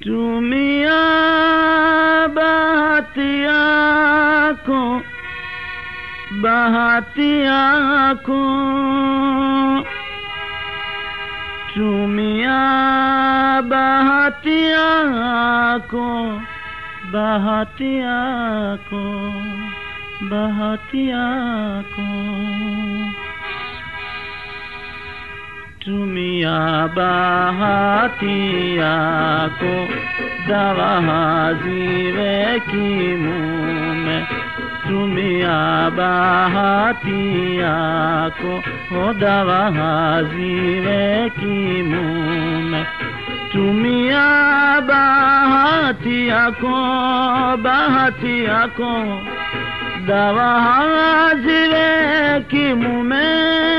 tumia bahati yako, bahati yako, tumia bahati yako, bahati yako, bahati yako, tumia bahati yako, dawa ziwe kimume. Tumia bahati yako, dawa ziwe kimume. Tumia bahati yako, bahati yako, dawa ziwe kimume.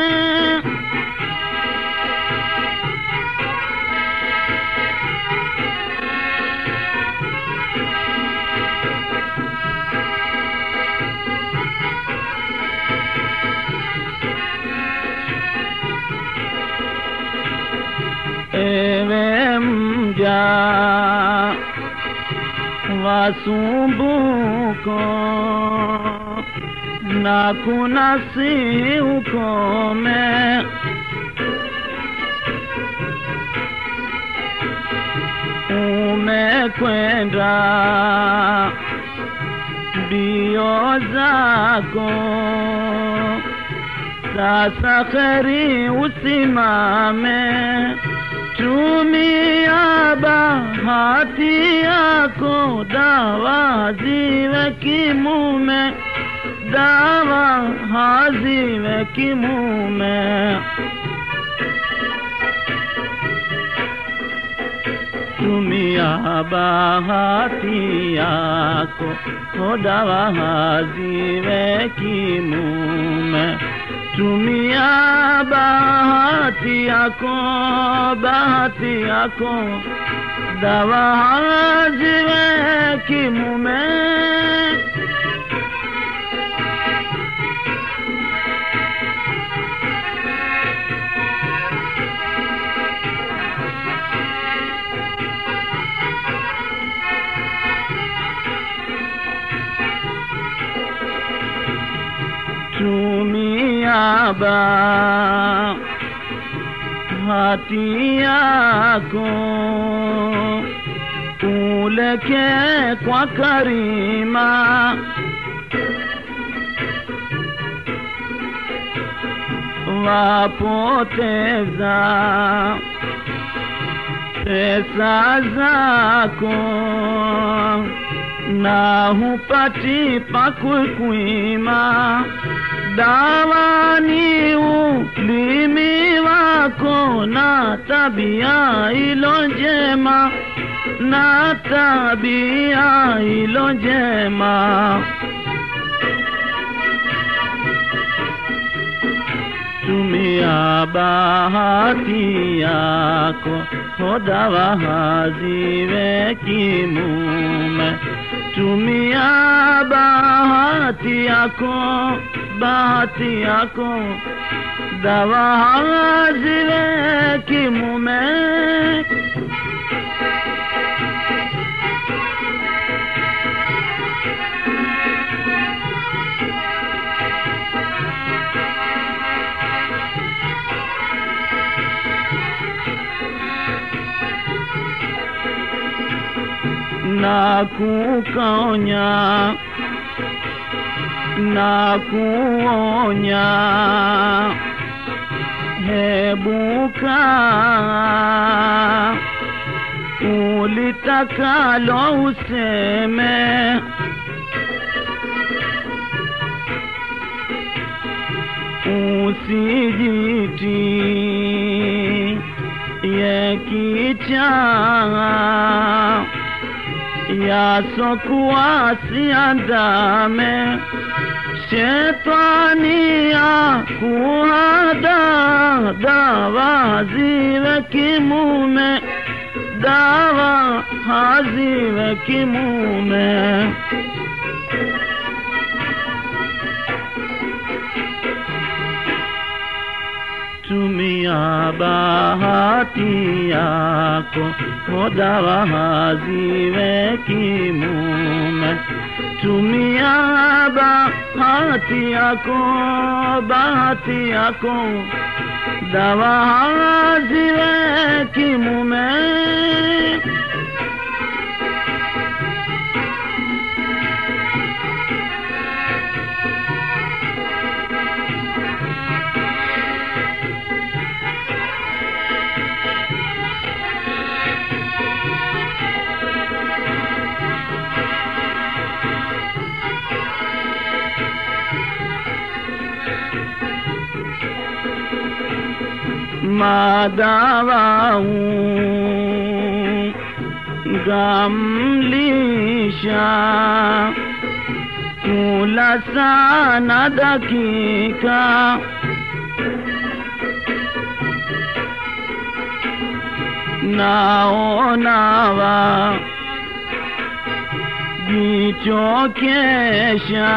Ewe mja wasumbuko, na kunasihi ukome. Umekwenda mbio zako, sasa kheri usimame. Tumia bahati yako, dawa ziwe kimume, dawa haziwe kimume. Tumia bahati yako, dawa haziwe kimume. Tumia bahati yako, bahati yako, dawa ziwe kimume. Tumia bahati yako, uleke kwa Karima. Wapoteza pesa zako, na hupati pa kukwima. Dawa ni ulimi wako, na tabia ilo njema, na tabia ilo njema. Tumia bahati yako, dawa ziwe kimume. Tumia bahati yako, bahati yako, dawa ziwe kimume. Na kukaonya, na kuonya, hebuka ulitakalo useme. Usijiti yekicha yasokuwa siandame. Shetani akuhada, dawa ziwe kimume, dawa haziwe kimume. To tumia bahati yako, dawa haziwe kimume. Tumia bahati yako, dawa haziwe kimume. Madawau gamlisha kula sana dakika, naonawa jichokesha,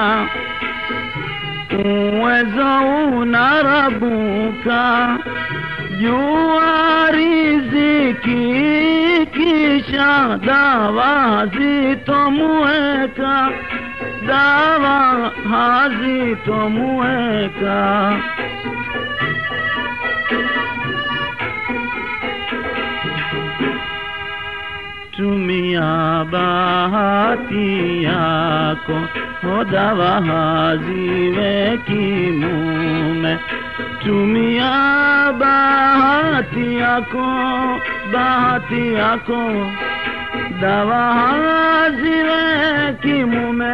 uwezo unarabuka, jua riziki kisha dawa hazitomuweka, dawa hazitomuweka. Tumia bahati yako, dawa haziwe kimume. Tumia bahati yako, dawa haziwe kimume.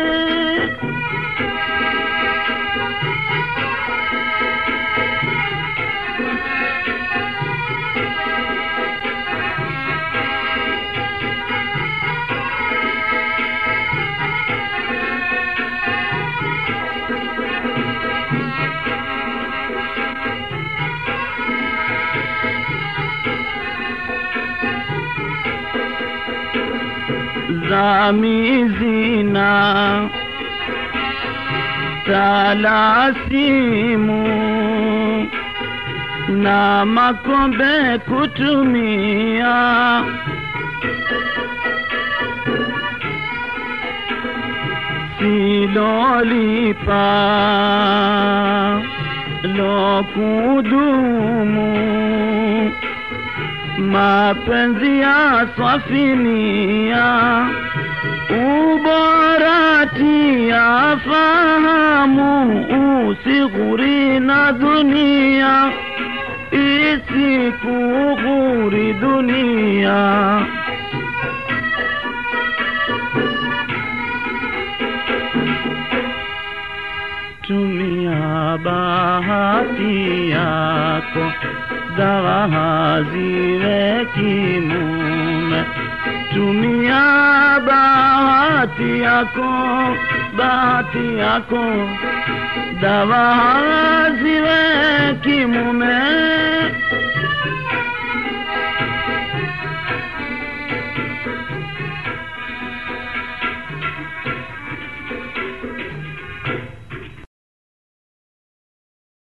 Zamizina talasimu na makombe kutumia, silolipa lokudumu, mapenzi ya safinia, uborati ya fahamu, usighuri na dunia, isikughuri dunia. Tumia bahati yako, dawa haziwe kimume. Tumia bahati yako, dawa haziwe kimume.